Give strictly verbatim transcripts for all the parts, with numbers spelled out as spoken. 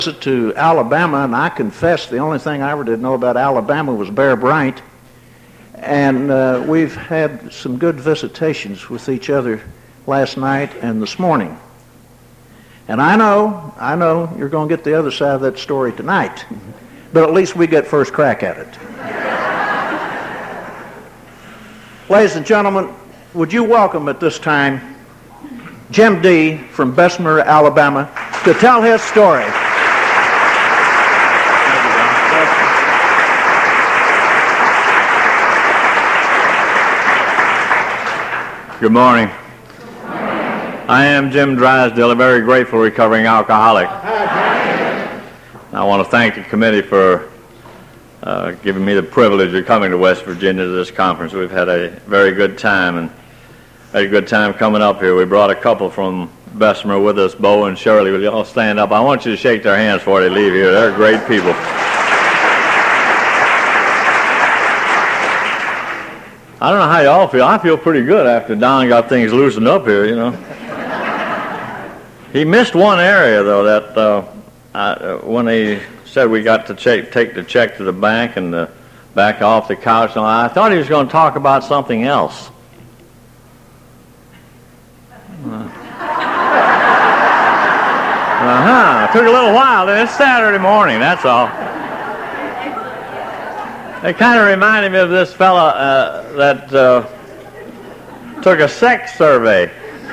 To Alabama, and I confess the only thing I ever did know about Alabama was Bear Bryant, and uh, we've had some good visitations with each other last night and this morning. And I know, I know you're going to get the other side of that story tonight, but at least we get first crack at it. Ladies and gentlemen, would you welcome at this time Jim Dee from Bessemer, Alabama, to tell his story. Good morning. I am Jim Drysdale, a very grateful recovering alcoholic. I want to thank the committee for uh, giving me the privilege of coming to West Virginia to this conference. We've had a very good time, and had a good time coming up here. We brought a couple from Bessemer with us, Bo and Shirley. Will you all stand up? I want you to shake their hands before they leave here. They're great people. I don't know how y'all feel. I feel pretty good after Don got things loosened up here, you know. He missed one area, though, that uh, I, when he said we got to check, take the check to the bank and the back off the couch, and all, I thought he was going to talk about something else. Uh, uh-huh. It took a little while. It's Saturday morning, that's all. It kind of reminded me of this fella uh, that uh, took a sex survey.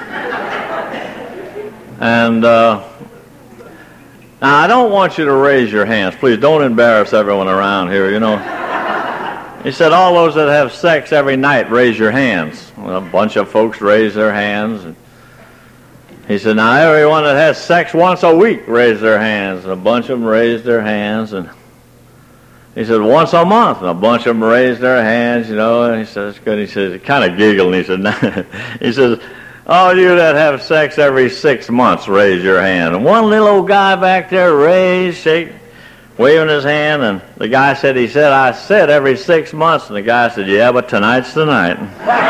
And uh, now I don't want you to raise your hands. Please don't embarrass everyone around here, you know. He said, all those that have sex every night, raise your hands. Well, a bunch of folks raised their hands. And he said, now everyone that has sex once a week, raise their hands. And a bunch of them raised their hands. And he said, once a month, and a bunch of them raised their hands, you know, and he says, that's good. He says, he kind of giggled, and he said, he says, all you that have sex every six months, raise your hand. And one little old guy back there raised, shake, waving his hand, and the guy said, he said, I said every six months, and the guy said, yeah, but tonight's the night.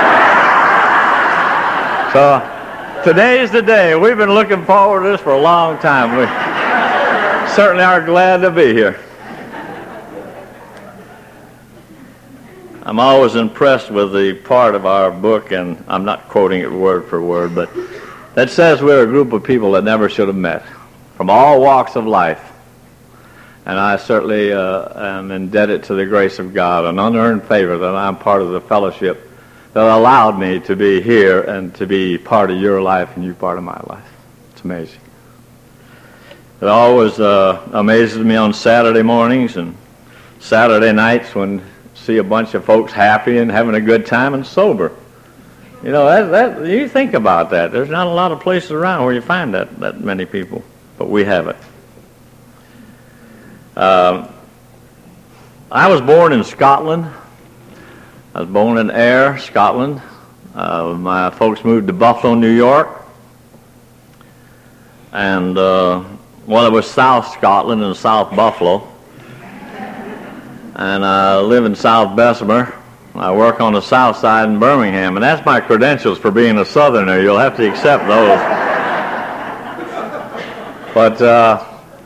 So, today's the day. We've been looking forward to this for a long time. We certainly are glad to be here. I'm always impressed with the part of our book, and I'm not quoting it word for word, but that says we're a group of people that never should have met, from all walks of life. And I certainly uh, am indebted to the grace of God, an unearned favor that I'm part of the fellowship that allowed me to be here and to be part of your life and you part of my life. It's amazing. It always uh, amazes me on Saturday mornings and Saturday nights when see a bunch of folks happy and having a good time and sober. You know, that, that you think about that. There's not a lot of places around where you find that, that many people, but we have it. Um, I was born in Scotland. I was born in Ayr, Scotland. Uh, my folks moved to Buffalo, New York. And, uh, well, it was South Scotland and South Buffalo. And I live in South Bessemer. I work on the south side in Birmingham, and that's my credentials for being a Southerner. You'll have to accept those. But, uh,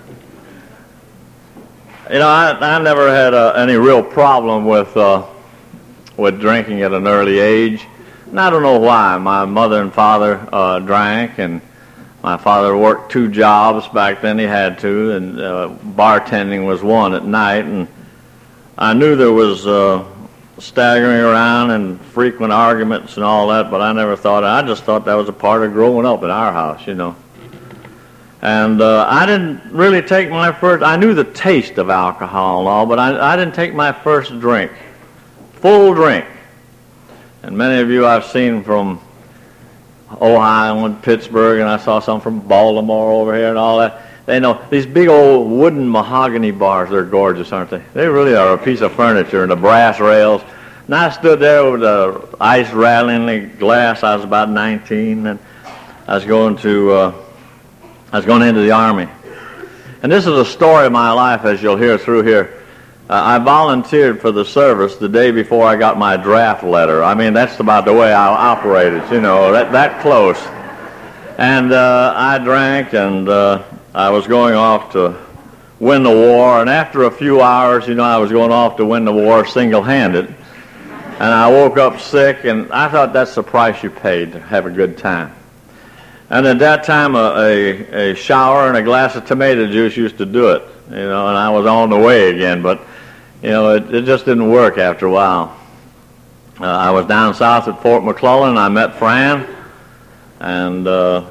you know, I, I never had uh, any real problem with uh, with drinking at an early age. And I don't know why. My mother and father uh, drank, and my father worked two jobs back then. He had to, and uh, bartending was one at night, and I knew there was uh, staggering around and frequent arguments and all that, but I never thought, I just thought that was a part of growing up in our house, you know. And uh, I didn't really take my first, I knew the taste of alcohol and all, but I, I didn't take my first drink, full drink. And many of you I've seen from Ohio and Pittsburgh, and I saw some from Baltimore over here and all that. They know these big old wooden mahogany bars, they're gorgeous, aren't they? They really are a piece of furniture, and the brass rails. And I stood there with the ice rattling the glass. I was about nineteen, and I was going to, uh, I was going into the Army. And this is a story of my life, as you'll hear through here. Uh, I volunteered for the service the day before I got my draft letter. I mean, that's about the way I operated, you know, that, that close. And uh, I drank, and uh, I was going off to win the war, and after a few hours, you know, I was going off to win the war single-handed, and I woke up sick, and I thought that's the price you paid to have a good time. And at that time, a, a, a shower and a glass of tomato juice used to do it, you know, and I was on the way again, but, you know, it, it just didn't work after a while. Uh, I was down south at Fort McClellan, and I met Fran, and uh,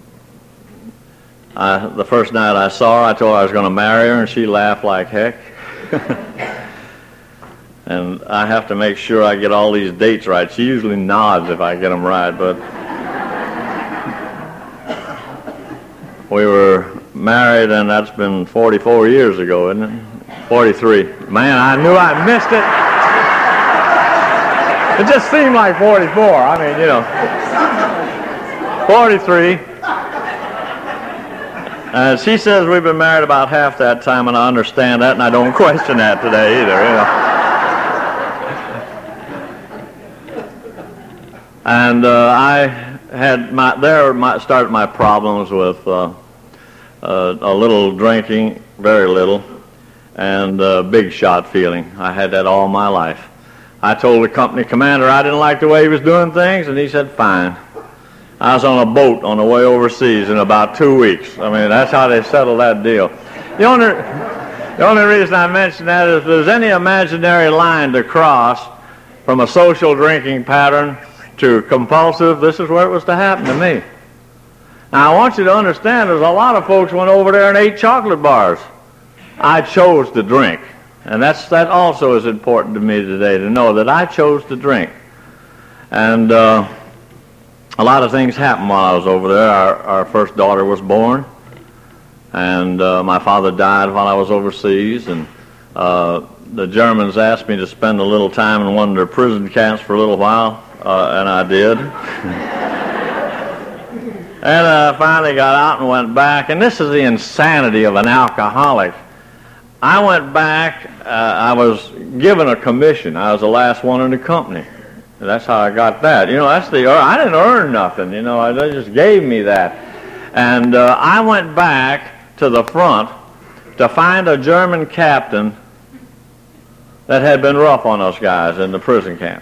I, the first night I saw her, I told her I was going to marry her, and she laughed like heck. And I have to make sure I get all these dates right. She usually nods if I get them right, but we were married, and that's been forty-four years ago, isn't it? forty-three. Man, I knew I missed it. It just seemed like forty-four. I mean, you know, forty-three. And she says we've been married about half that time, and I understand that, and I don't question that today either, you know. And uh, I had my there my, started my problems with uh, uh, a little drinking, very little, and uh, big shot feeling. I had that all my life. I told the company commander I didn't like the way he was doing things, and he said, fine. I was on a boat on the way overseas in about two weeks. I mean, that's how they settled that deal. The only, the only reason I mention that is if there's any imaginary line to cross from a social drinking pattern to compulsive, this is where it was to happen to me. Now, I want you to understand there's a lot of folks went over there and ate chocolate bars. I chose to drink. And that's that also is important to me today, to know that I chose to drink. And uh, a lot of things happened while I was over there. Our, our first daughter was born, and uh, my father died while I was overseas, and uh, the Germans asked me to spend a little time in one of their prison camps for a little while, uh, and I did. And I uh, finally got out and went back, and this is the insanity of an alcoholic. I went back, uh, I was given a commission. I was the last one in the company. That's how I got that. You know, that's the, I didn't earn nothing, you know, they just gave me that. And uh, I went back to the front to find a German captain that had been rough on us guys in the prison camp.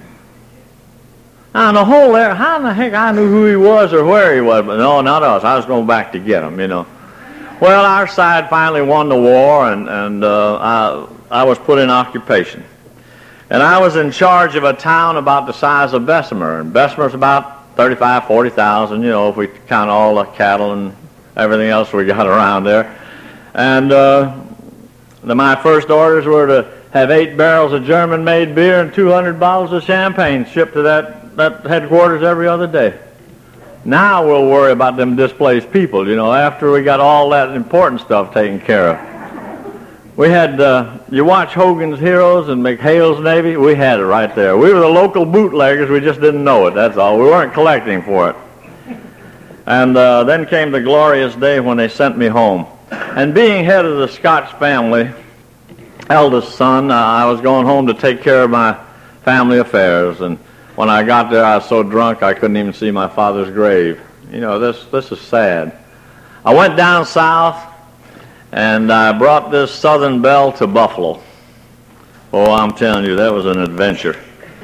Now, the whole there, how in the heck I knew who he was or where he was, but no, not us. I was going back to get him, you know. Well, our side finally won the war, and, and uh, I, I was put in occupation. And I was in charge of a town about the size of Bessemer, and Bessemer's about thirty-five, forty thousand, you know, if we count all the cattle and everything else we got around there. And uh, the, my first orders were to have eight barrels of German-made beer and two hundred bottles of champagne shipped to that, that headquarters every other day. Now we'll worry about them displaced people, you know, after we got all that important stuff taken care of. We had, uh, you watch Hogan's Heroes and McHale's Navy? We had it right there. We were the local bootleggers, we just didn't know it, that's all. We weren't collecting for it. And uh, then came the glorious day when they sent me home. And being head of the Scotch family, eldest son, uh, I was going home to take care of my family affairs, and when I got there, I was so drunk I couldn't even see my father's grave. You know, this this is sad. I went down south, and I brought this Southern Belle to Buffalo. Oh, I'm telling you, that was an adventure.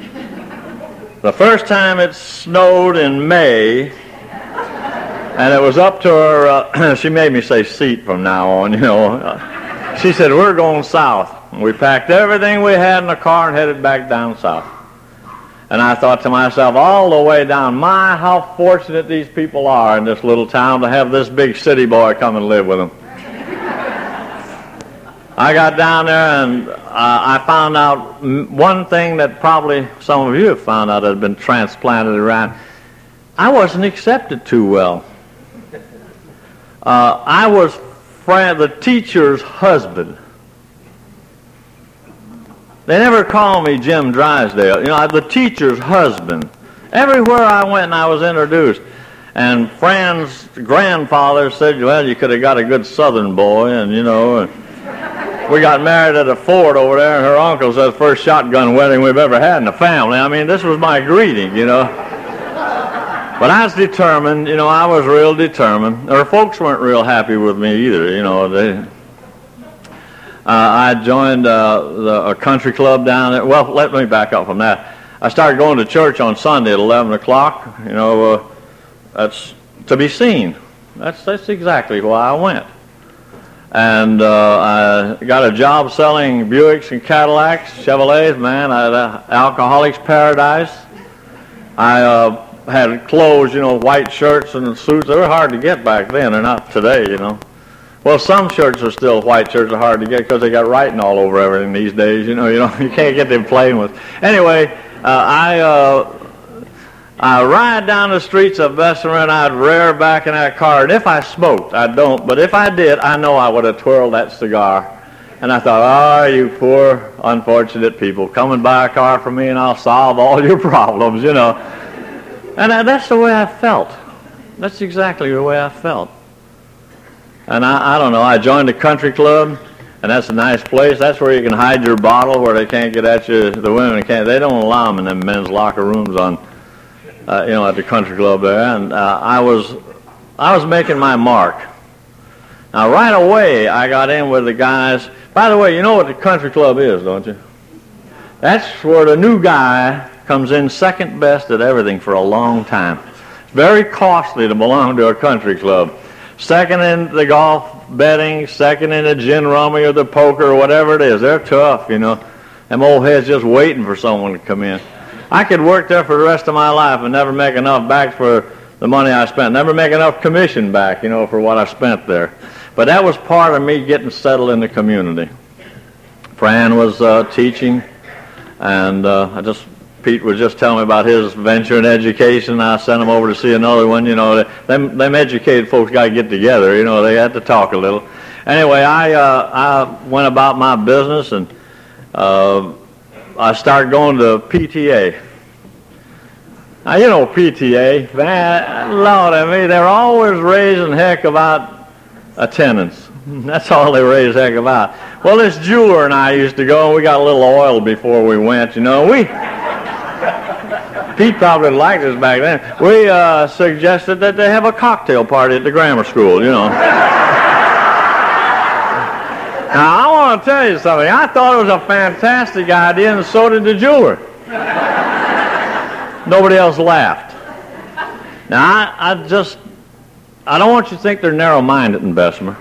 The first time it snowed in May, and it was up to her, uh, she made me say seat from now on, you know. Uh, she said, we're going south. And we packed everything we had in the car and headed back down south. And I thought to myself, all the way down, my, how fortunate these people are in this little town to have this big city boy come and live with them. I got down there and uh, I found out one thing that probably some of you have found out that had been transplanted around. I wasn't accepted too well. Uh, I was Fran, the teacher's husband. They never called me Jim Drysdale. You know, the teacher's husband. Everywhere I went and I was introduced. And Fran's grandfather said, well, you could have got a good Southern boy, and, you know, and we got married at a fort over there, and her uncle said, first shotgun wedding we've ever had in the family. I mean, this was my greeting, you know. But I was determined, you know, I was real determined. Her folks weren't real happy with me either, you know. They... I joined uh, the, a country club down there. Well, let me back up from that. I started going to church on Sunday at eleven o'clock. You know, uh, that's to be seen. That's that's exactly why I went. And uh, I got a job selling Buicks and Cadillacs, Chevrolets, man, at uh, Alcoholics Paradise. I uh, had clothes, you know, white shirts and suits. They were hard to get back then. They're not today, you know. Well, some shirts are still, white shirts are hard to get because they got writing all over everything these days. You know, you know, you can't get them plain with. Anyway, uh, I uh, I ride down the streets of Bessemer and I'd rear back in that car. And if I smoked, I don't, but if I did, I know I would have twirled that cigar. And I thought, oh, you poor, unfortunate people, come and buy a car from me and I'll solve all your problems, you know. And uh, that's the way I felt. That's exactly the way I felt. And I, I don't know, I joined a country club, and that's a nice place. That's where you can hide your bottle where they can't get at you. The women can't. They don't allow them in them men's locker rooms on, uh, you know, at the country club there. And uh, I was, I was making my mark. Now, right away, I got in with the guys. By the way, you know what the country club is, don't you? That's where the new guy comes in second best at everything for a long time. It's very costly to belong to a country club. Second in the golf betting, second in the gin rummy or the poker or whatever it is. They're tough, you know. Them old heads just waiting for someone to come in. I could work there for the rest of my life and never make enough back for the money I spent. Never make enough commission back, you know, for what I spent there. But that was part of me getting settled in the community. Fran was uh, teaching, and uh, I just... Pete was just telling me about his venture in education. I sent him over to see another one. You know, them, them educated folks got to get together. You know, they had to talk a little. Anyway, I uh, I went about my business, and uh, I started going to P T A. Now, you know P T A, man, Lord, I mean, they're always raising heck about attendance. That's all they raise heck about. Well, this jeweler and I used to go, and we got a little oil before we went, you know. We... Pete probably liked us back then. We uh, suggested that they have a cocktail party at the grammar school, you know. Now, I want to tell you something. I thought it was a fantastic idea, and so did the jeweler. Nobody else laughed. Now, I, I just, I don't want you to think they're narrow-minded in Bessemer.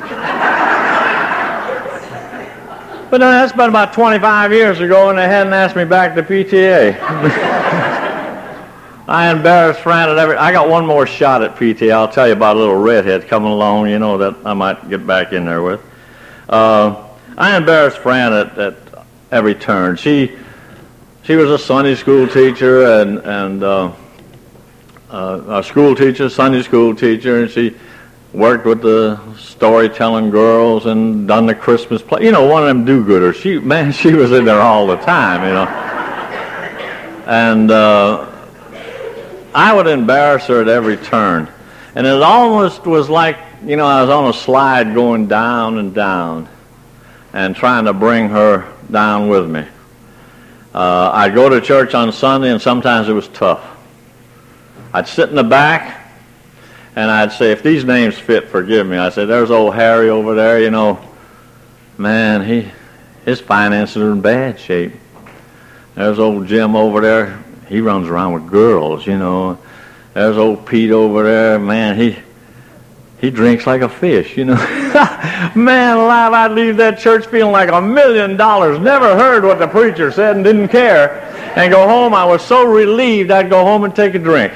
But no, that's been about twenty-five years ago, and they hadn't asked me back to P T A. I embarrassed Fran at every... I got one more shot at P T A. I'll tell you about a little redhead coming along, you know, that I might get back in there with. Uh, I embarrassed Fran at, at every turn. She she was a Sunday school teacher and, and uh, uh, a school teacher, Sunday school teacher, and she worked with the storytelling girls and done the Christmas play. You know, one of them do-gooders. She, man, she was in there all the time, you know. And uh, I would embarrass her at every turn. And it almost was like, you know, I was on a slide going down and down and trying to bring her down with me. Uh, I'd go to church on Sunday, and sometimes it was tough. I'd sit in the back, and I'd say, if these names fit, forgive me. I'd say, there's old Harry over there, you know. Man, he his finances are in bad shape. There's old Jim over there. He runs around with girls, you know. There's old Pete over there. Man, he he drinks like a fish, you know. Man alive, I'd leave that church feeling like a million dollars. Never heard what the preacher said and didn't care. And go home, I was so relieved I'd go home and take a drink.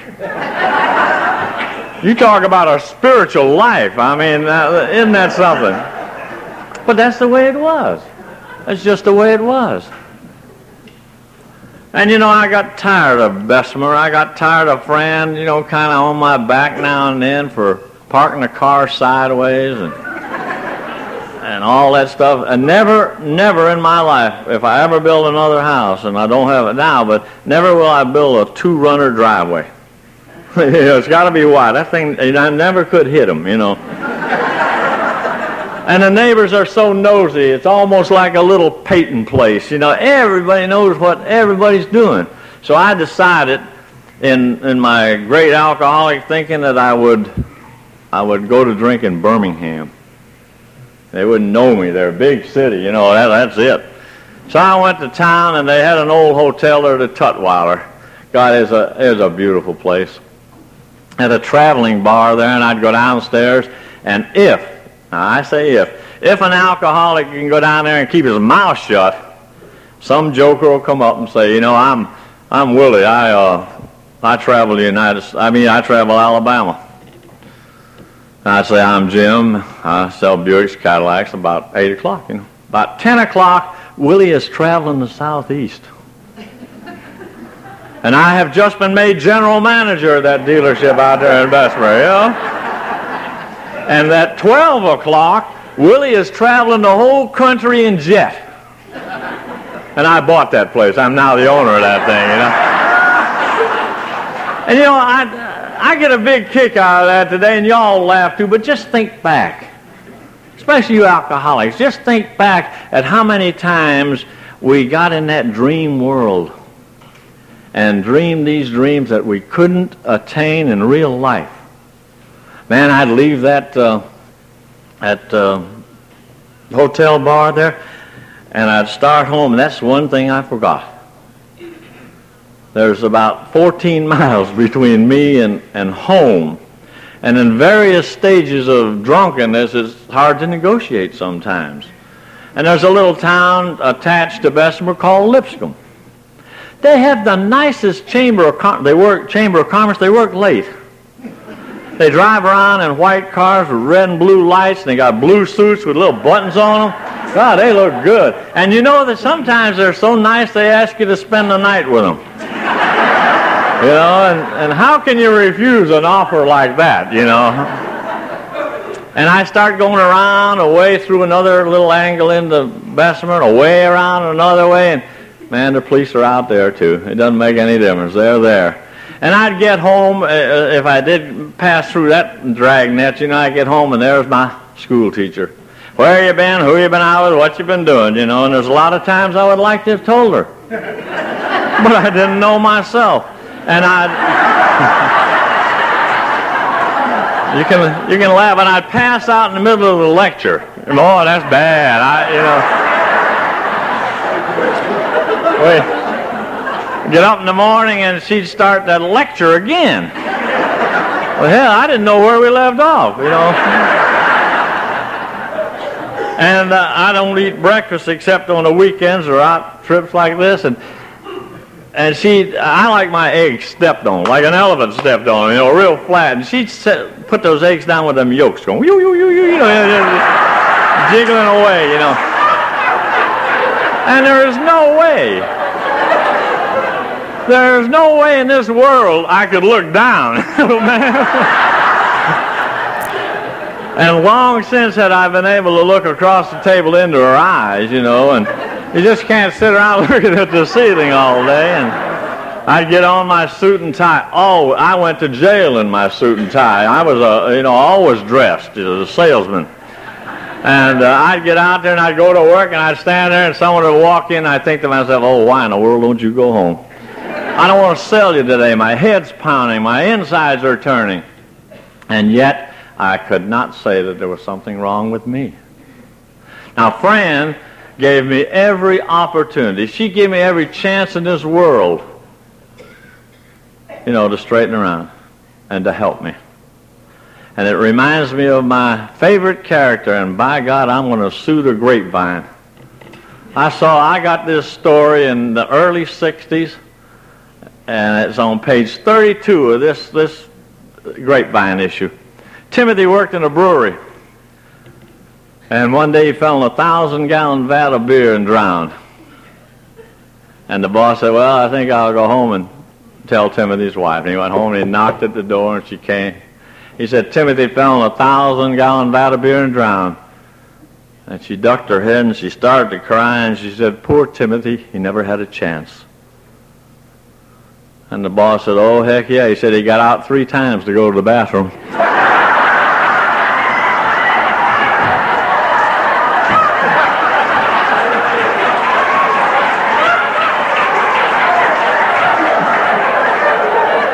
You talk about a spiritual life. I mean, uh, isn't that something? But that's the way it was. That's just the way it was. And, you know, I got tired of Bessemer. I got tired of Fran, you know, kind of on my back now and then for parking the car sideways and and all that stuff. And never, never in my life, if I ever build another house, and I don't have it now, but never will I build a two-runner driveway. You know, it's got to be wide. That thing, I never could hit them, you know. And the neighbors are so nosy, it's almost like a little Peyton place. You know, everybody knows what everybody's doing. So I decided in in my great alcoholic thinking that I would I would go to drink in Birmingham. They wouldn't know me. They're a big city, you know, that, that's it. So I went to town, and they had an old hotel there, the Tutwiler. God, it's a, it's a beautiful place. Had a traveling bar there, and I'd go downstairs, and if, now I say if, if an alcoholic can go down there and keep his mouth shut, some joker will come up and say, you know, I'm I'm Willie. I uh, I travel the United States. I mean, I travel Alabama. And I'd say, I'm Jim. I sell Buicks, Cadillacs. About eight o'clock, you know. About ten o'clock, Willie is traveling the Southeast. And I have just been made general manager of that dealership out there in Bessemer, you know. And at twelve o'clock, Willie is traveling the whole country in jet. And I bought that place. I'm now the owner of that thing, you know. And, you know, I, I get a big kick out of that today, and y'all laugh too, but just think back. Especially you alcoholics. Just think back at how many times we got in that dream world and dreamed these dreams that we couldn't attain in real life. Man, I'd leave that uh, at uh, hotel bar there, and I'd start home, and that's one thing I forgot. There's about fourteen miles between me and, and home, and in various stages of drunkenness, it's hard to negotiate sometimes. And there's a little town attached to Bessemer called Lipscomb. They have the nicest chamber of com- they work chamber of commerce. They work late. They drive around in white cars with red and blue lights, and they got blue suits with little buttons on them. God, they look good. And you know that sometimes they're so nice they ask you to spend the night with them. You know, and, and how can you refuse an offer like that, you know? And I start going around, away through another little angle into Bessemer, away around another way, and man, the police are out there too. It doesn't make any difference. They're there. And I'd get home, uh, if I did pass through that dragnet, you know, I'd get home and there's my school teacher. Where you been? Who you been out with? What you been doing? You know, and there's a lot of times I would like to have told her. But I didn't know myself. And I'd... you can you can laugh, and I'd pass out in the middle of the lecture. Oh, that's bad. I, you know... Wait. Get up in the morning and she'd start that lecture again. Well, hell, I didn't know where we left off, you know. And uh, I don't eat breakfast except on the weekends or out trips like this. And and she, I like my eggs stepped on, like an elephant stepped on, you know, real flat. And she'd set, put those eggs down with them yolks going, you, you, you, you, you know, jiggling away, you know. And there is no way. There's no way in this world I could look down. And long since had I been able to look across the table into her eyes, you know, and you just can't sit around looking at the ceiling all day. And I'd get on my suit and tie. Oh, I went to jail in my suit and tie. I was, a, you know, always dressed as a salesman. And uh, I'd get out there and I'd go to work and I'd stand there and someone would walk in and I'd think to myself, oh, why in the world don't you go home? I don't want to sell you today. My head's pounding. My insides are turning. And yet, I could not say that there was something wrong with me. Now, Fran gave me every opportunity. She gave me every chance in this world, you know, to straighten around and to help me. And it reminds me of my favorite character, and by God, I'm going to sue the grapevine. I saw, I got this story in the early sixties, and it's on page thirty-two of this, this grapevine issue. Timothy worked in a brewery, and one day he fell in a thousand-gallon vat of beer and drowned. And the boss said, well, I think I'll go home and tell Timothy's wife. And he went home and he knocked at the door, and she came. He said, Timothy fell in a thousand-gallon vat of beer and drowned. And she ducked her head, and she started to cry, and she said, poor Timothy, he never had a chance. And the boss said, oh, heck yeah. He said he got out three times to go to the bathroom.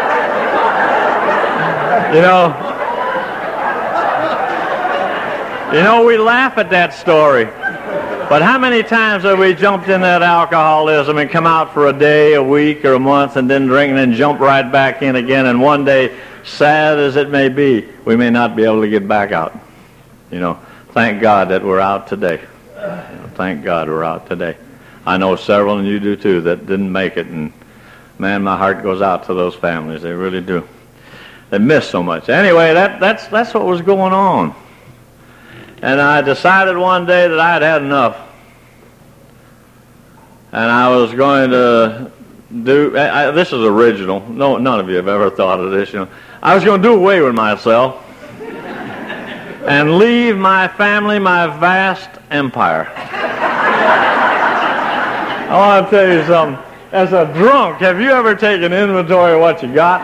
You know, You know, we laugh at that story. But how many times have we jumped in that alcoholism and come out for a day, a week, or a month, and then drink and then jump right back in again, and one day, sad as it may be, we may not be able to get back out. You know, thank God that we're out today. You know, thank God we're out today. I know several, and you do too, that didn't make it, and man, my heart goes out to those families. They really do. They miss so much. Anyway, that, that's, that's what was going on. And I decided one day that I had had enough. And I was going to do, I, this is original. No, none of you have ever thought of this. You know, I was going to do away with myself and leave my family, my vast empire. I want to tell you something. As a drunk, have you ever taken inventory of what you got?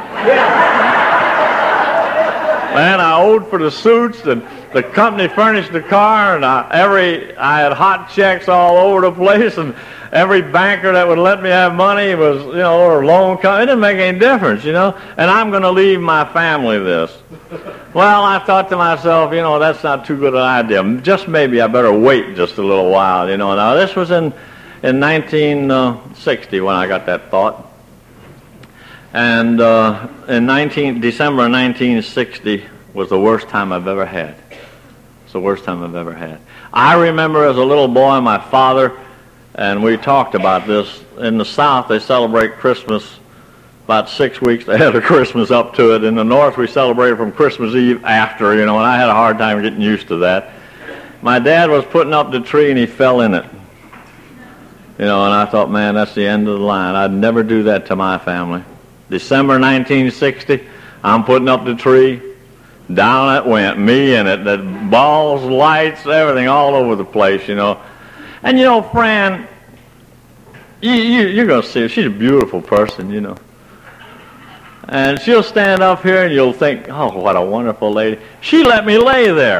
Man, I owed for the suits, and the company furnished the car, and I, every I had hot checks all over the place, and every banker that would let me have money was, you know, or loan company. It didn't make any difference, you know. And I'm going to leave my family this. Well, I thought to myself, you know, that's not too good an idea. Just maybe I better wait just a little while, you know. Now, this was in in nineteen sixty when I got that thought. And uh, in nineteen, December of nineteen sixty was the worst time I've ever had. It's the worst time I've ever had. I remember as a little boy, my father, and we talked about this, in the South they celebrate Christmas about six weeks ahead of Christmas up to it. In the North we celebrate from Christmas Eve after, you know, and I had a hard time getting used to that. My dad was putting up the tree and he fell in it. You know, and I thought, man, that's the end of the line. I'd never do that to my family. December nineteen sixty, I'm putting up the tree. Down it went, me in it. The balls, lights, everything all over the place, you know. And, you know, Fran, you, you, you're going to see her. She's a beautiful person, you know. And she'll stand up here and you'll think, oh, what a wonderful lady. She let me lay there.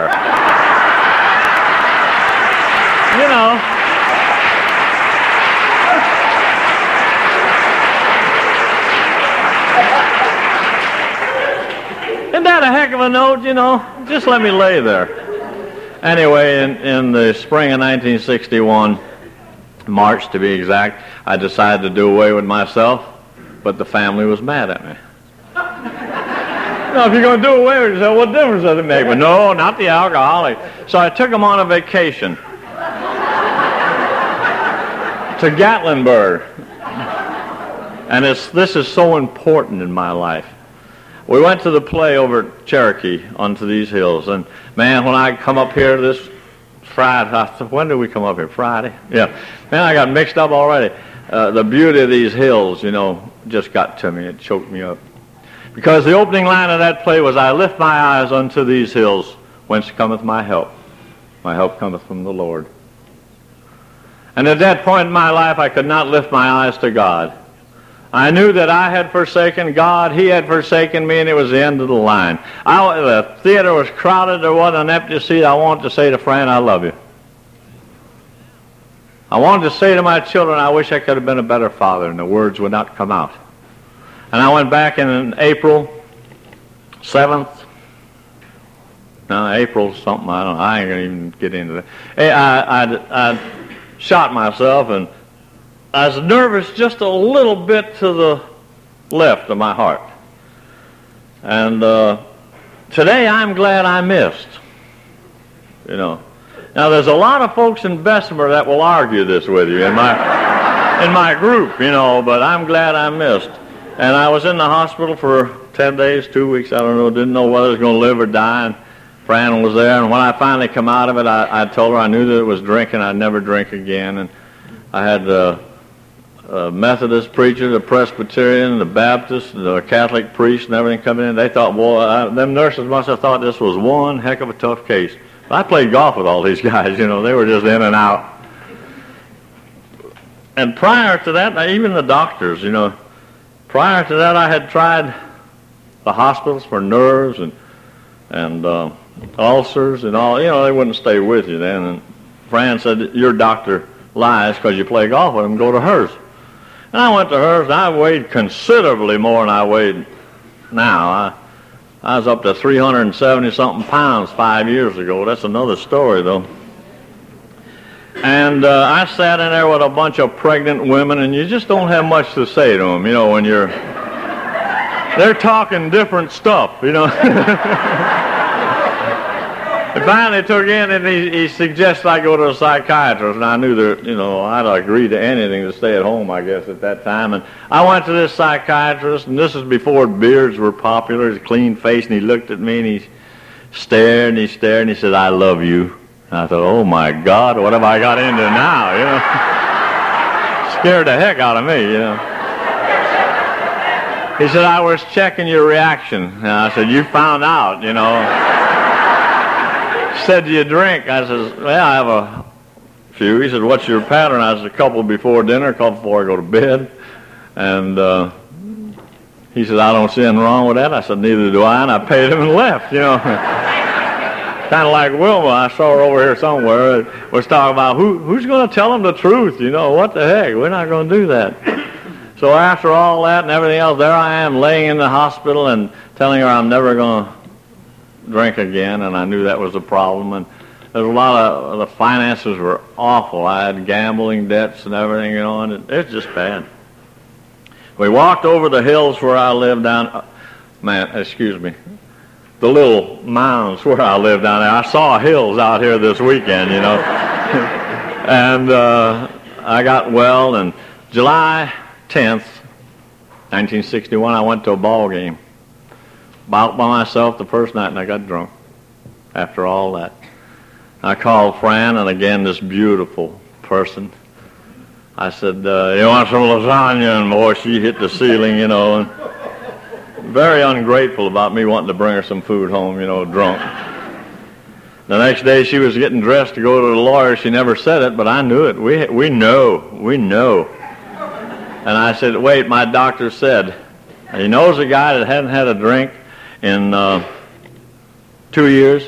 You know. Isn't that a heck of a note, you know? Just let me lay there. Anyway, in, in the spring of nineteen sixty-one, March to be exact, I decided to do away with myself, but the family was mad at me. No, if you're going to do away with yourself, what difference does it make? But no, not the alcoholic. So I took them on a vacation to Gatlinburg. And it's, this is so important in my life. We went to the play over at Cherokee onto these hills, and man, when I come up here this Friday, I thought, when did we come up here? Friday? Yeah. Man, I got mixed up already. Uh, the beauty of these hills, you know, just got to me. It choked me up. Because the opening line of that play was, I lift my eyes unto these hills, whence cometh my help. My help cometh from the Lord. And at that point in my life, I could not lift my eyes to God. I knew that I had forsaken God, He had forsaken me, and it was the end of the line. I, the theater was crowded, there wasn't an empty seat. I wanted to say to Fran, I love you. I wanted to say to my children, I wish I could have been a better father, and the words would not come out. And I went back in April seventh. No, April something, I don't know. I ain't going to even get into that. Hey, I, I, I shot myself, and I was nervous just a little bit to the left of my heart. And uh, today I'm glad I missed. You know. Now there's a lot of folks in Bessemer that will argue this with you in my in my group, you know, but I'm glad I missed. And I was in the hospital for ten days, two weeks, I don't know, didn't know whether I was going to live or die. And Fran was there, and when I finally come out of it, I, I told her I knew that it was drinking. I'd never drink again. And I had uh, a Methodist preacher, the Presbyterian, the Baptist, the Catholic priest, and everything coming in. They thought, boy, I, them nurses must have thought this was one heck of a tough case. But I played golf with all these guys, you know. They were just in and out. And prior to that, even the doctors, you know, prior to that, I had tried the hospitals for nerves and and uh, ulcers and all. You know, they wouldn't stay with you then. And Fran said, your doctor lies because you play golf with him. Go to hers. And I went to hers, and I weighed considerably more than I weighed now. I, I was up to three hundred seventy something pounds five years ago. That's another story, though. And uh, I sat in there with a bunch of pregnant women, and you just don't have much to say to them, you know, when you're, they're talking different stuff, you know. He finally took in, and he, he suggested I go to a psychiatrist, and I knew that, you know, I'd agree to anything to stay at home, I guess, at that time. And I went to this psychiatrist, and this is before beards were popular. He's a clean face, and he looked at me, and he stared, and he stared, and he said, "I love you." And I thought, oh, my God, what have I got into now, you know? Scared the heck out of me, you know. He said, "I was checking your reaction." And I said, "You found out, you know." He said, "Do you drink?" I said, "Well, I have a few." He said, "What's your pattern?" I said, "A couple before dinner, a couple before I go to bed." And uh, he said, "I don't see anything wrong with that." I said, "Neither do I," and I paid him and left, you know. Kind of like Wilma, I saw her over here somewhere, was talking about who who's going to tell them the truth, you know, what the heck, we're not going to do that. So after all that and everything else, there I am laying in the hospital and telling her I'm never going to drink again, and I knew that was a problem. And there was a lot of, the finances were awful. I had gambling debts and everything, you know, and it, it's just bad. We walked over the hills where I lived down, man, excuse me, the little mounds where I live down there. I saw hills out here this weekend, you know. And uh, I got well, and July tenth, nineteen sixty-one, I went to a ball game. Out by myself the first night, and I got drunk after all that. I called Fran, and again, this beautiful person. I said, uh, "You want some lasagna?" And boy, she hit the ceiling, you know, and very ungrateful about me wanting to bring her some food home, you know, drunk. The next day she was getting dressed to go to the lawyer. She never said it, but I knew it. We we know. We know. And I said, "Wait, my doctor said," and he knows a guy that hadn't had a drink in uh, two years.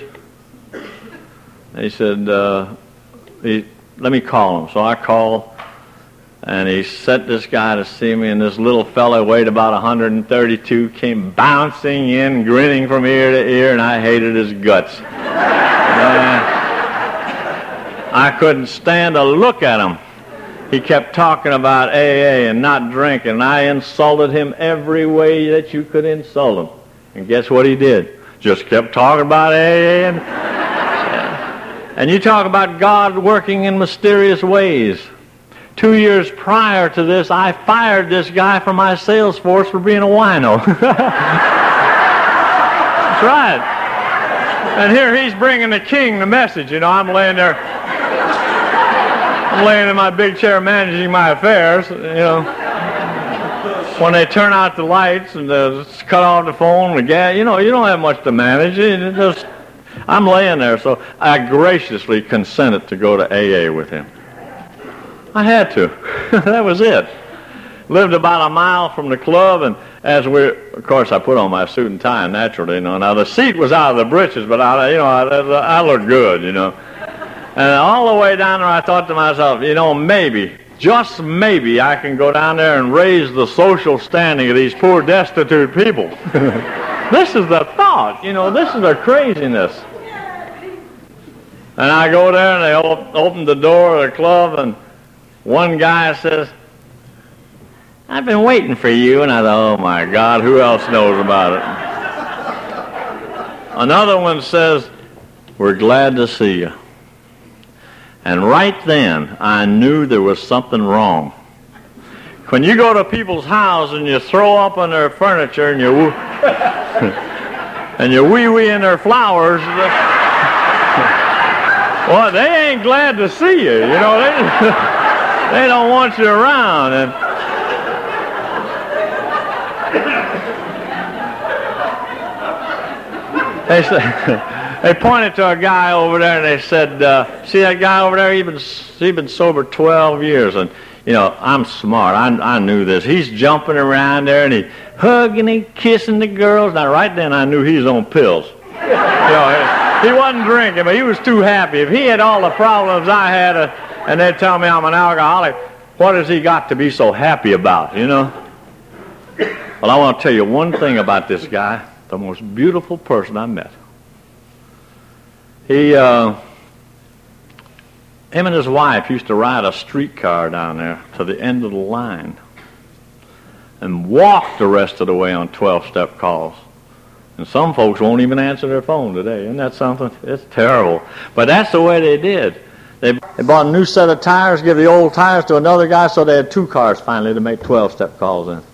He said, uh, he, "Let me call him." So I called. And he sent this guy to see me, and this little fellow weighed about one hundred thirty-two, came bouncing in, grinning from ear to ear, and I hated his guts. uh, I couldn't stand to look at him. He kept talking about A A and not drinking, and I insulted him every way that you could insult him. And guess what he did? Just kept talking about A A. And, and you talk about God working in mysterious ways. Two years prior to this, I fired this guy from my sales force for being a wino. That's right. And here he's bringing the king the message. You know, I'm laying there, I'm laying in my big chair managing my affairs, you know. When they turn out the lights and uh, cut off the phone, the gas, you know, you don't have much to manage. It just, I'm laying there, so I graciously consented to go to A A with him. I had to. That was it. Lived about a mile from the club, and as we, of course, I put on my suit and tie naturally. You know, now the seat was out of the breeches, but I, you know, I, I looked good. You know, and all the way down there, I thought to myself, you know, maybe, just maybe, I can go down there and raise the social standing of these poor, destitute people. This is the thought. You know, this is the craziness. And I go there, and they op- open the door of the club, and one guy says, "I've been waiting for you." And I thought, oh, my God, who else knows about it? Another one says, "We're glad to see you." And right then, I knew there was something wrong. When you go to people's house and you throw up on their furniture and you woo- and you wee-wee in their flowers, well, they ain't glad to see you. You know, they... They don't want you around. And they said, they pointed to a guy over there, and they said, uh, "See that guy over there? He's been he's been sober twelve years." And you know, I'm smart. I I knew this. He's jumping around there, and he hugging, he kissing the girls. Now, right then, I knew he was on pills. You know, he wasn't drinking, but he was too happy. If he had all the problems I had. Uh, And they tell me I'm an alcoholic, what has he got to be so happy about, you know? Well, I want to tell you one thing about this guy. the most beautiful person I met. He, uh, him and his wife used to ride a streetcar down there to the end of the line and walk the rest of the way on twelve-step calls. And some folks won't even answer their phone today. Isn't that something? It's terrible. But that's the way they did. They, they bought a new set of tires, give the old tires to another guy, so they had two cars finally to make twelve-step calls in.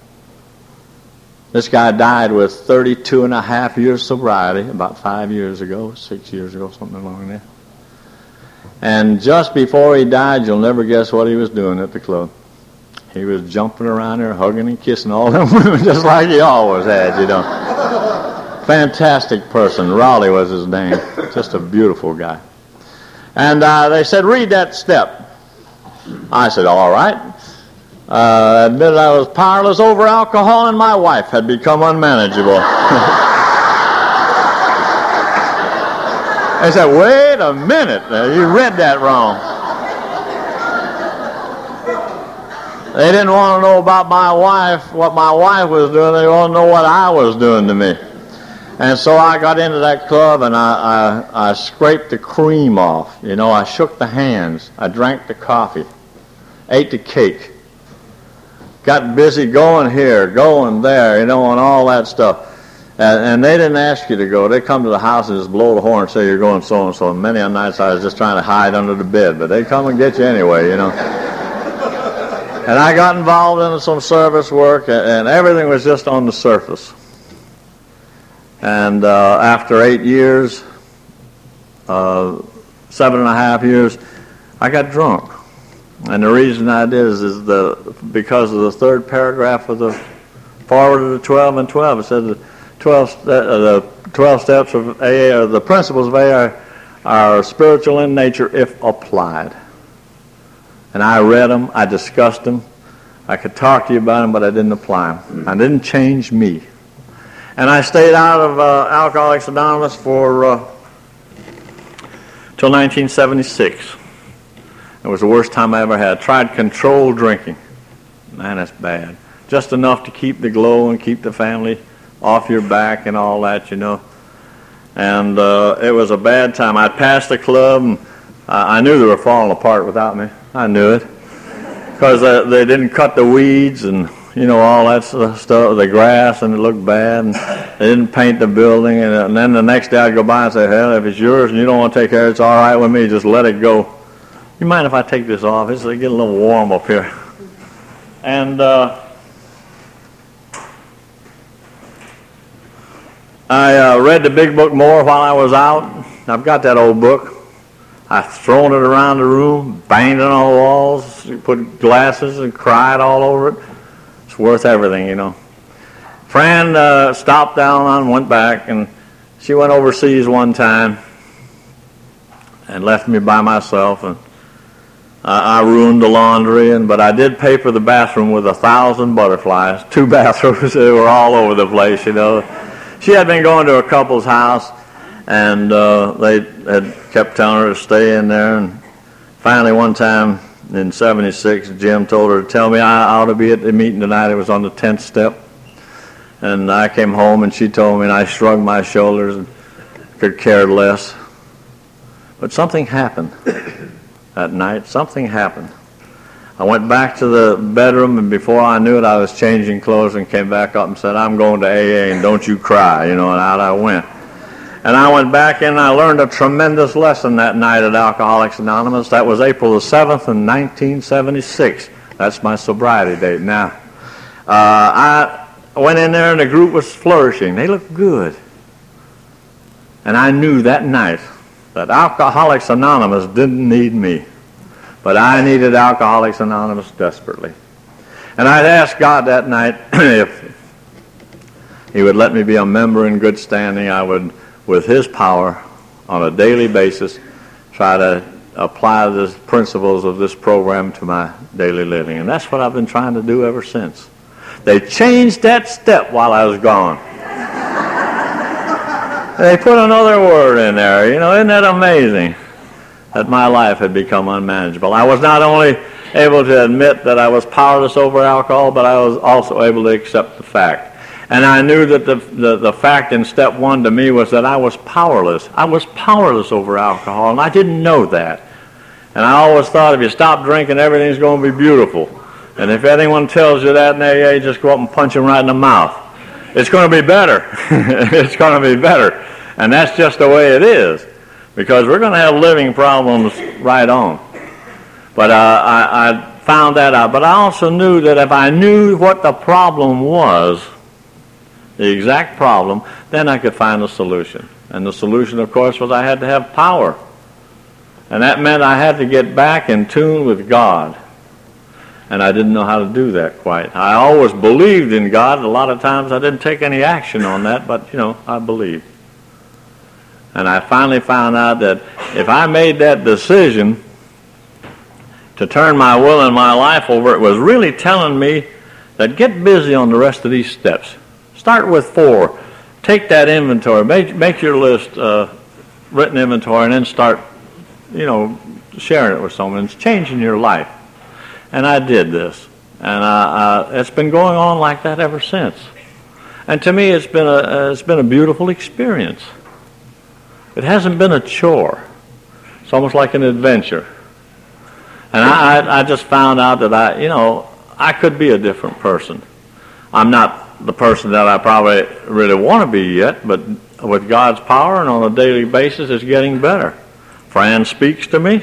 This guy died with thirty-two and a half years sobriety about five years ago, six years ago, something along there. And just before he died, you'll never guess what he was doing at the club. He was jumping around there, hugging and kissing all them women just like he always had, you know. Fantastic person. Raleigh was his name. Just a beautiful guy. And uh, they said, read that step. I said, all right. Uh, admitted I was powerless over alcohol and my wife had become unmanageable. They said, wait a minute. You read that wrong. They didn't want to know about my wife, what my wife was doing. They wanted to know what I was doing to me. And so I got into that club and I, I, I scraped the cream off. You know, I shook the hands. I drank the coffee. Ate the cake. Got busy going here, going there, you know, and all that stuff. And, and they didn't ask you to go. They come to the house and just blow the horn and say you're going so-and-so. And many a nights I was just trying to hide under the bed. But they come and get you anyway, you know. And I got involved in some service work, and everything was just on the surface. And uh, after eight years, uh, seven and a half years, I got drunk. And the reason I did is, is the, because of the third paragraph of the forward of the twelve and twelve. It said the twelve, uh, the twelve steps of A A, or the principles of A A are, are spiritual in nature if applied. And I read them, I discussed them, I could talk to you about them, but I didn't apply them. I didn't change me. And I stayed out of uh, Alcoholics Anonymous for uh, till nineteen seventy-six. It was the worst time I ever had. Tried controlled drinking. Man, that's bad. Just enough to keep the glow and keep the family off your back and all that, you know. And uh, it was a bad time. I passed the club, and I knew they were falling apart without me. I knew it. Because they, they didn't cut the weeds and, you know, all that stuff, the grass, and it looked bad. And they didn't paint the building. And, and then the next day I'd go by and say, hell, if it's yours and you don't want to take care of it, it's all right with me. Just let it go. You mind if I take this off? It's getting a little warm up here. And uh, I uh, read the big book more while I was out. I've got that old book. I've thrown it around the room, banged it on the walls, put glasses and cried all over it. It's worth everything, you know. Fran uh, stopped down and went back, and she went overseas one time and left me by myself, and I, I ruined the laundry, and but I did paper the bathroom with a thousand butterflies, two bathrooms. They were all over the place, you know. She had been going to a couple's house, and uh, they had kept telling her to stay in there. And finally, one time in seventy-six, Jim told her to tell me I ought to be at the meeting tonight. It was on the tenth step. And I came home, and she told me, and I shrugged my shoulders and could care less. But something happened that night. Something happened. I went back to the bedroom, and before I knew it, I was changing clothes and came back up and said, I'm going to A A, and don't you cry, you know, and out I went. And I went back in, and I learned a tremendous lesson that night at Alcoholics Anonymous. That was April the seventh in nineteen seventy-six. That's my sobriety date now. Uh, I went in there, and the group was flourishing. They looked good. And I knew that night that Alcoholics Anonymous didn't need me. But I needed Alcoholics Anonymous desperately. And I'd asked God that night if He would let me be a member in good standing. I would, with His power, on a daily basis, try to apply the principles of this program to my daily living. And that's what I've been trying to do ever since. They changed that step while I was gone. They put another word in there. You know, isn't that amazing? That my life had become unmanageable. I was not only able to admit that I was powerless over alcohol, but I was also able to accept the fact. And I knew that the, the, the fact in step one to me was that I was powerless. I was powerless over alcohol, and I didn't know that. And I always thought if you stop drinking, everything's going to be beautiful. And if anyone tells you that in A A, just go up and punch them right in the mouth. It's going to be better. It's going to be better. And that's just the way it is, because we're going to have living problems right on. But uh, I, I found that out. But I also knew that if I knew what the problem was, the exact problem, then I could find a solution. And the solution, of course, was I had to have power. And that meant I had to get back in tune with God. And I didn't know how to do that quite. I always believed in God. A lot of times I didn't take any action on that, but, you know, I believed. And I finally found out that if I made that decision to turn my will and my life over, it was really telling me that get busy on the rest of these steps. Start with four. Take that inventory. Make, make your list, uh, written inventory, and then start, you know, sharing it with someone. It's changing your life. And I did this. And I, I, it's been going on like that ever since. And to me, it's been a, uh, it's been a beautiful experience. It hasn't been a chore. It's almost like an adventure. And I, I, I just found out that I, you know, I could be a different person. I'm not the person that I probably really want to be yet, but with God's power and on a daily basis, it's getting better. Fran speaks to me.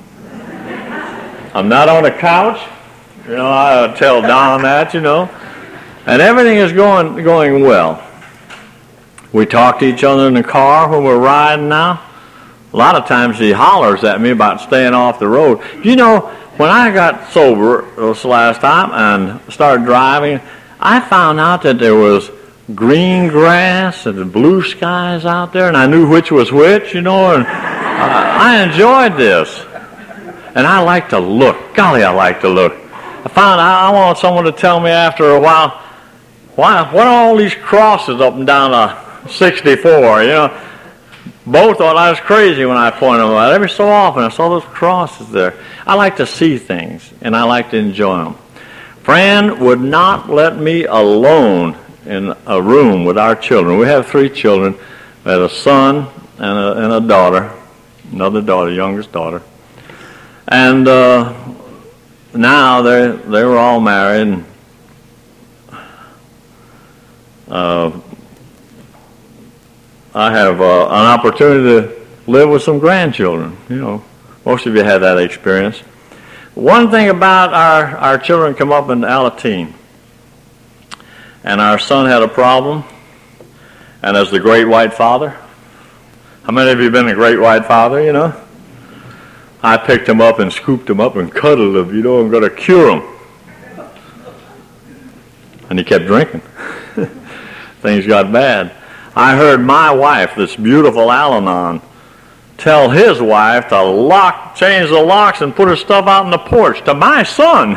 I'm not on a couch. You know, I tell Don that, you know. And everything is going going well. We talk to each other in the car when we're riding now. A lot of times he hollers at me about staying off the road. You know, when I got sober this last time and started driving, I found out that there was green grass and blue skies out there, and I knew which was which, you know, and uh, I enjoyed this. And I like to look. Golly, I like to look. I found I, I want someone to tell me after a while, why, what are all these crosses up and down uh, sixty-four, you know? Both thought I was crazy when I pointed them out. Every so often I saw those crosses there. I like to see things, and I like to enjoy them. Fran would not let me alone in a room with our children. We have three children. We had a son and a, and a daughter, another daughter, youngest daughter. And uh, now they they were all married. And, uh, I have uh, an opportunity to live with some grandchildren. You know, most of you had that experience. One thing about our, our children come up in Alateen, and our son had a problem, and as the great white father, how many of you have been a great white father, you know? I picked him up and scooped him up and cuddled him, you know, and going to cure him. And he kept drinking. Things got bad. I heard my wife, this beautiful Al-Anon, tell his wife to lock, change the locks and put her stuff out on the porch to my son.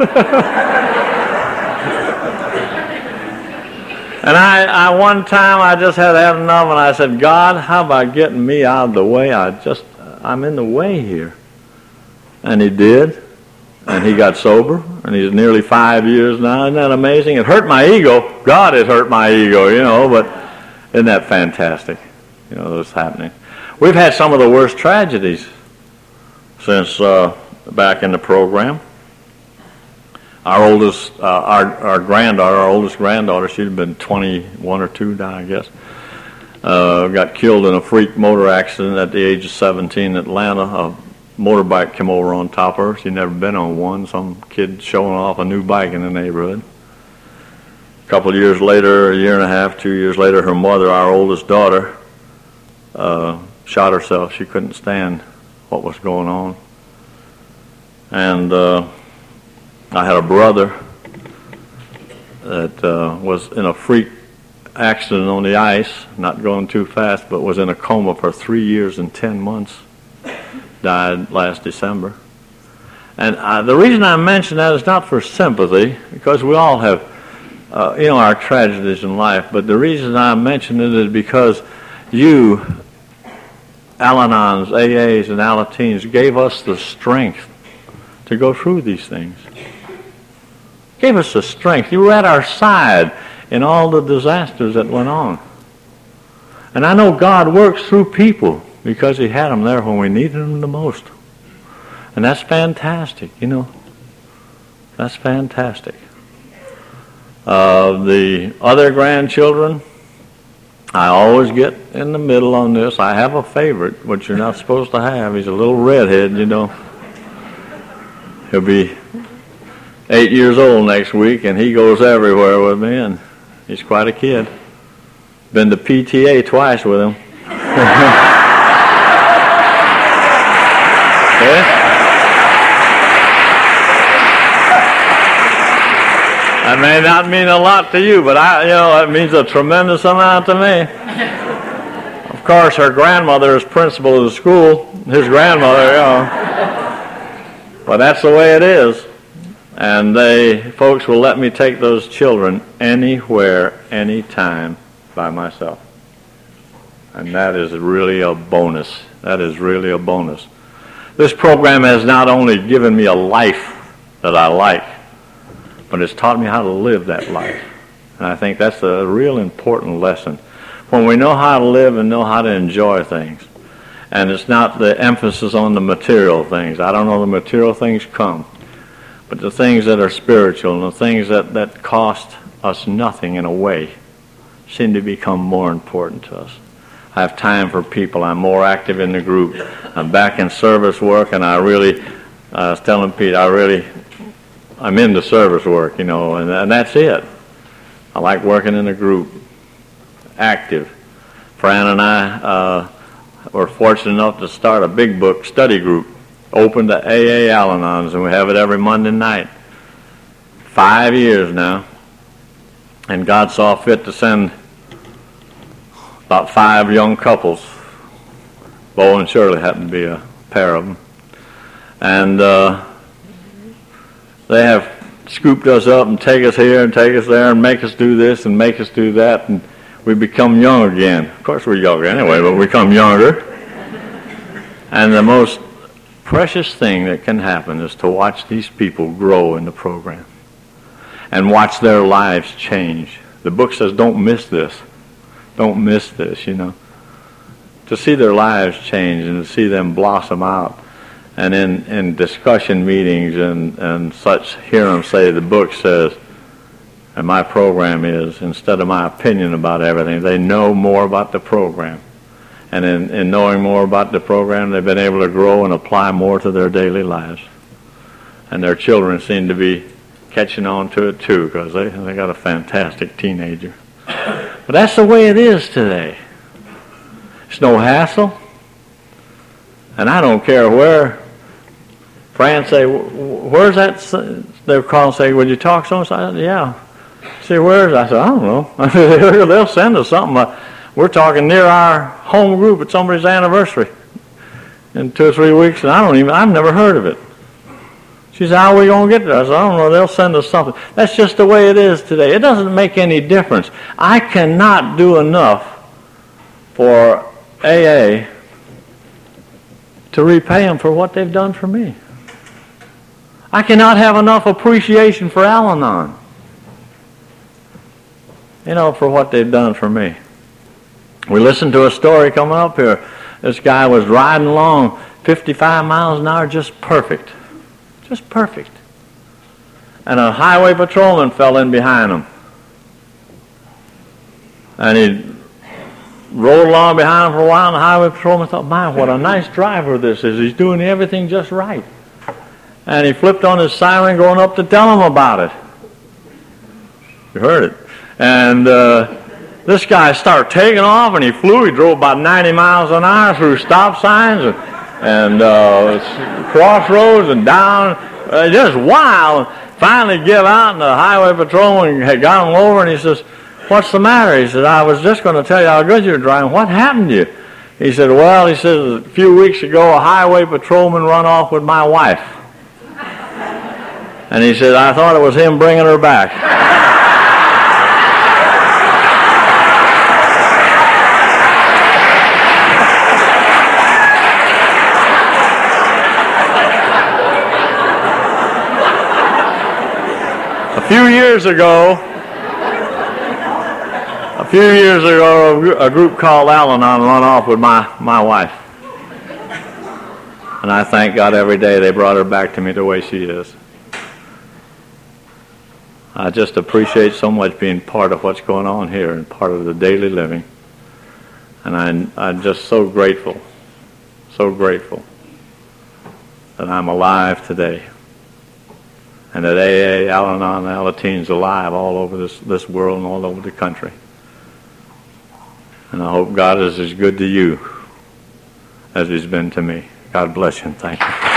And I, I, one time I just had had enough, and I said, God, how about getting me out of the way? I just, I'm in the way here. And he did, and he got sober, and he's nearly five years now. Isn't that amazing? It hurt my ego. God has hurt my ego, you know, but isn't that fantastic? You know, this happening. We've had some of the worst tragedies since uh, back in the program. Our oldest, uh, our, our granddaughter, our oldest granddaughter, she'd have been twenty-one or two now, I guess, uh, got killed in a freak motor accident at the age of seventeen in Atlanta. A motorbike came over on top of her. She'd never been on one. Some kid showing off a new bike in the neighborhood. A couple of years later, a year and a half, two years later, her mother, our oldest daughter, uh, shot herself. She couldn't stand what was going on. And uh, I had a brother that uh, was in a freak accident on the ice, not going too fast, but was in a coma for three years and ten months. Died last December. And uh, the reason I mention that is not for sympathy, because we all have, uh, you know, our tragedies in life, but the reason I mention it is because you, Al-Anons, A As, and Alateens, gave us the strength to go through these things. Gave us the strength. You were at our side in all the disasters that went on. And I know God works through people because he had them there when we needed them the most. And that's fantastic, you know. That's fantastic. Uh, the other grandchildren, I always get in the middle on this. I have a favorite, which you're not supposed to have. He's a little redhead, you know. He'll be eight years old next week, and he goes everywhere with me, and he's quite a kid. Been to P T A twice with him. Yeah? That may not mean a lot to you, but I, you know, it means a tremendous amount to me. Of course, her grandmother is principal of the school. His grandmother, you know. But that's the way it is. And they, folks will let me take those children anywhere, anytime by myself. And that is really a bonus. That is really a bonus. This program has not only given me a life that I like, but it's taught me how to live that life. And I think that's a real important lesson. When we know how to live and know how to enjoy things, and it's not the emphasis on the material things. I don't know, the material things come. But the things that are spiritual and the things that, that cost us nothing in a way seem to become more important to us. I have time for people. I'm more active in the group. I'm back in service work, and I really, uh, I was telling Pete, I really, I'm into service work, you know, and, and that's it. I like working in a group, active. Fran and I uh, were fortunate enough to start a big book study group, open to A A Al-Anons, and we have it every Monday night. Five years now. And God saw fit to send about five young couples. Bo and Shirley happened to be a pair of them. And uh, they have scooped us up and take us here and take us there and make us do this and make us do that, and we become young again. Of course we're younger anyway, but we become younger. And the most precious thing that can happen is to watch these people grow in the program and watch their lives change. The book says don't miss this. Don't miss this, you know. To see their lives change and to see them blossom out. And in, in discussion meetings and, and such, hear them say, the book says, and my program is, instead of my opinion about everything, they know more about the program. And in, in knowing more about the program, they've been able to grow and apply more to their daily lives. And their children seem to be catching on to it too, because they, they got a fantastic teenager. But that's the way it is today. It's no hassle. And I don't care where. Fran say, where's that? They'll call and say, would you talk so? I said, yeah. See, where's I said, I don't know. They'll send us something. We're talking near our home group at somebody's anniversary in two or three weeks, and I don't even, I've never heard of it. She said, how are we going to get there? I said, I don't know. They'll send us something. That's just the way it is today. It doesn't make any difference. I cannot do enough for A A to repay them for what they've done for me. I cannot have enough appreciation for Al-Anon, you know, for what they've done for me. We listened to a story coming up here. This guy was riding along fifty-five miles an hour, just perfect. Just perfect. And a highway patrolman fell in behind him. And he rode along behind him for a while, and the highway patrolman thought, my, what a nice driver this is. He's doing everything just right. And he flipped on his siren going up to tell him about it. You heard it. And uh, this guy started taking off, and he flew. He drove about ninety miles an hour through stop signs and, and uh, crossroads and down. Uh, just wild. Finally give out, and the highway patrolman had got him over, and he says, what's the matter? He said, I was just going to tell you how good you're driving. What happened to you? He said, well, he says, a few weeks ago, a highway patrolman run off with my wife. And he said, I thought it was him bringing her back. A few years ago, few years ago, a gr- a group called Al-Anon run off with my, my wife. And I thank God every day they brought her back to me the way she is. I just appreciate so much being part of what's going on here and part of the daily living. And I'm, I'm just so grateful, so grateful that I'm alive today. And that A A, Al-Anon, and Alateen is alive all over this, this world and all over the country. And I hope God is as good to you as He's been to me. God bless you and thank you.